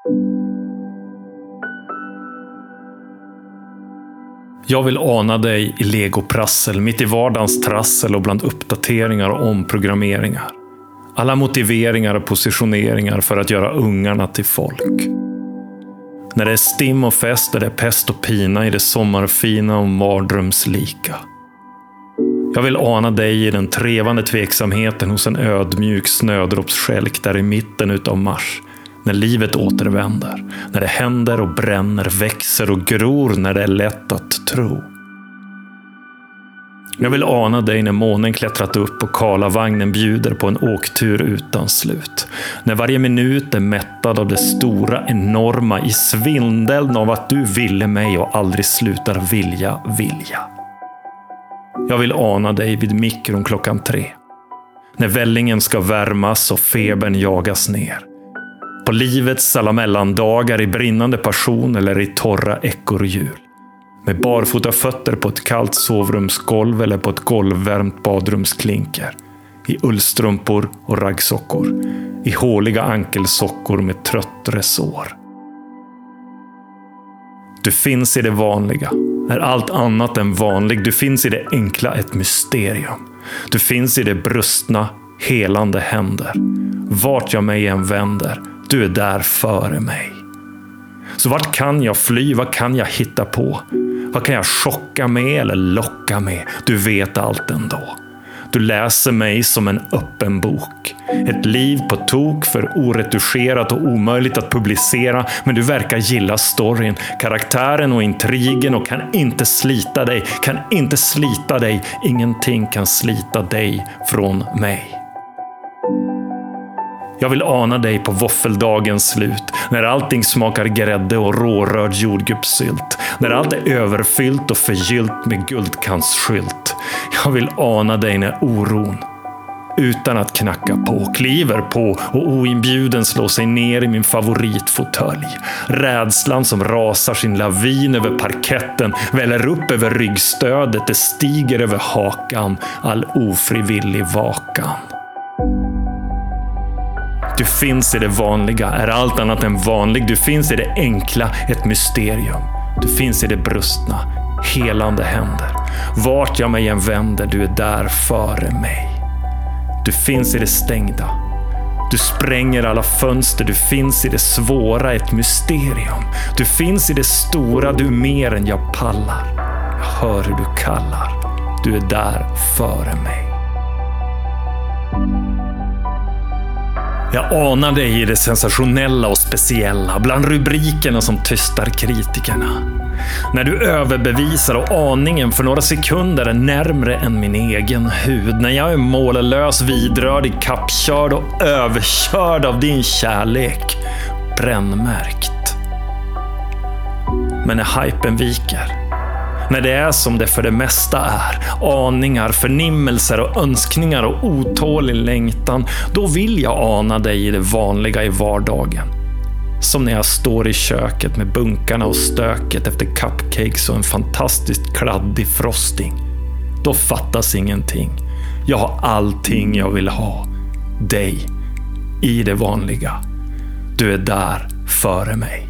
Jag vill ana dig i legoprassel, mitt i vardagens trassel och bland uppdateringar och omprogrammeringar. Alla motiveringar och positioneringar för att göra ungarna till folk. När det är stim och fest är det pest och pina i det sommarfina och mardrömslika. Jag vill ana dig i den trevande tveksamheten hos en ödmjuk snödroppsskälk där i mitten utav mars. När livet återvänder, när det händer och bränner, växer och gror när det är lätt att tro. Jag vill ana dig när månen klättrat upp och Karlavagnen bjuder på en åktur utan slut. När varje minut är mättad av det stora, enorma i svindeln av att du ville mig och aldrig slutar vilja. Jag vill ana dig vid mikron 3:00. När vällingen ska värmas och febern jagas ner. På livets alla mellandagar i brinnande passion eller i torra ekorrhjul. Med barfota fötter på ett kallt sovrumsgolv eller på ett golvvärmt badrumsklinker. I ullstrumpor och raggsockor. I håliga ankelsockor med trött resår. Du finns i det vanliga. Är allt annat än vanlig. Du finns i det enkla, ett mysterium. Du finns i det brustna, helande händer. Vart jag mig än vänder, du är där före mig. Så vart kan jag fly? Vad kan jag hitta på? Vad kan jag chocka med eller locka med? Du vet allt ändå. Du läser mig som en öppen bok. Ett liv på tok för oretuscherat och omöjligt att publicera. Men du verkar gilla storyn, karaktären och intrigen och kan inte slita dig. Ingenting kan slita dig från mig. Jag vill ana dig på våffeldagens slut, när allting smakar grädde och rårörd jordgubbssylt, när allt är överfyllt och förgyllt med guldkantsskylt. Jag vill ana dig när oron, utan att knacka på, kliver på och oinbjuden slår sig ner i min favoritfåtölj. Rädslan som rasar sin lavin över parketten, väller upp över ryggstödet, det stiger över hakan, all ofrivillig vakan. Du finns i det vanliga, är allt annat än vanlig. Du finns i det enkla, ett mysterium. Du finns i det brustna, helande händer. Vart jag mig än vänder, du är där före mig. Du finns i det stängda. Du spränger alla fönster, du finns i det svåra, ett mysterium. Du finns i det stora, du är mer än jag pallar. Jag hör hur du kallar. Du är där före mig. Jag anar dig i det sensationella och speciella, bland rubrikerna som tystar kritikerna. När du överbevisar och aningen för några sekunder är närmre än min egen hud. När jag är mållös, vidrörd, kappkörd och överkörd av din kärlek. Brännmärkt. Men när hypen viker, när det är som det för det mesta är, aningar, förnimmelser och önskningar och otålig längtan, då vill jag ana dig i det vanliga i vardagen. Som när jag står i köket med bunkarna och stöket efter cupcakes och en fantastiskt kladdig frosting. Då fattas ingenting. Jag har allting jag vill ha. Dig, i det vanliga. Du är där före mig.